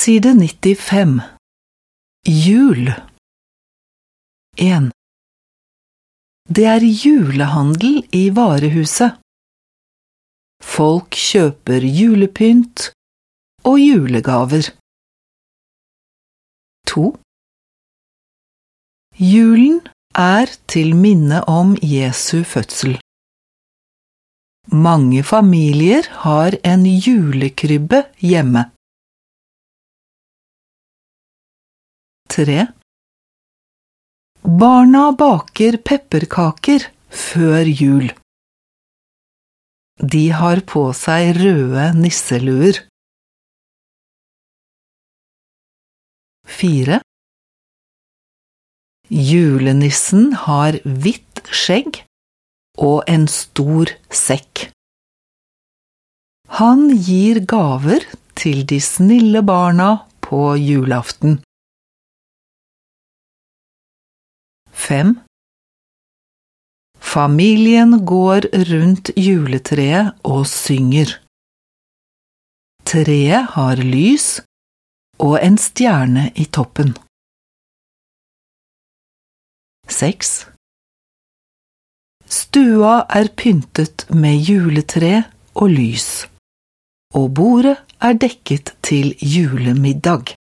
Side 95. Jul. 1. Det julehandel i varehuset. Folk kjøper julepynt og julegaver. 2. Julen til minne om Jesu fødsel. Mange familier har en julekrybbe hjemme. 3. Barna baker pepperkaker før jul. De har på seg røde nisseluer. 4. Julenissen har hvitt skjegg og en stor sekk. Han gir gaver til de snille barna på julaften. 5. Familien går rundt juletreet og synger. Treet har lys og en stjerne i toppen. 6. Stua pyntet med juletre og lys, og bordet dekket til julemiddag.